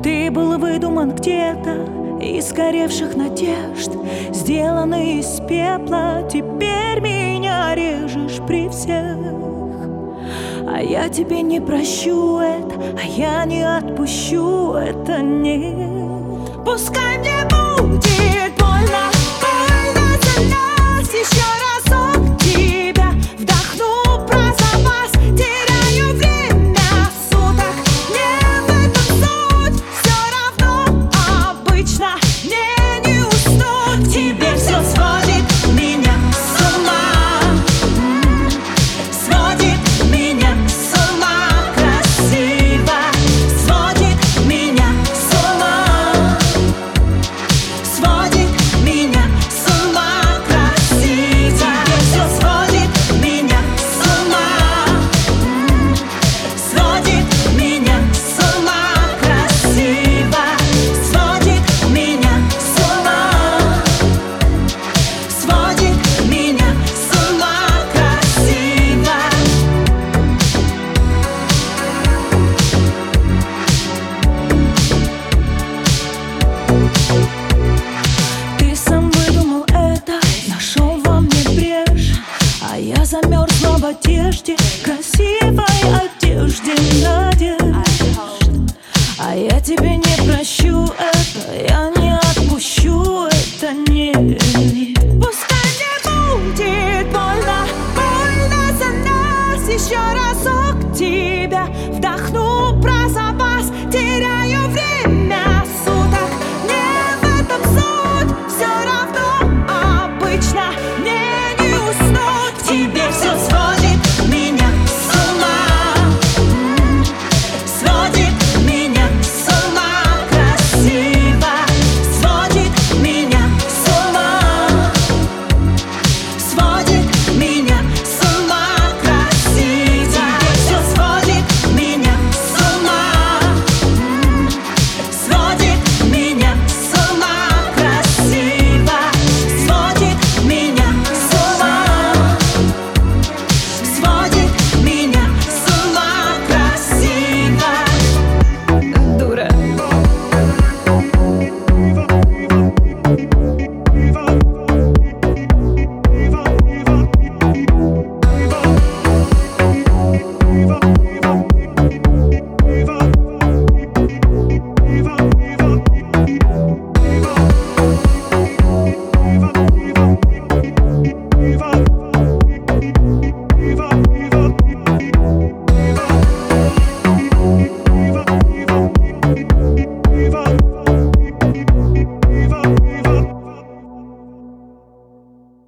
Ты был выдуман где-то из сгоревших надежд, сделанный из пепла. Теперь меня режешь при всех, а я тебе не прощу это, а я не отпущу это, нет. Пускай мне будет больно, больно за нас. Еще разок тебя вдохну про запас. Теряю время суток, не в этом суть. Все равно обычно мне не уснуть. Тебе все сводит меня с ума, сводит меня с ума. Красиво сводит меня с ума, сводит меня с ума. Красиво все сводит меня с ума, сводит меня с ума. Красиво сводит меня с ума, сводит меня с ума. Красиво. Ты сам выдумал это, нашел во мне брешь, а я замерзла в одежде.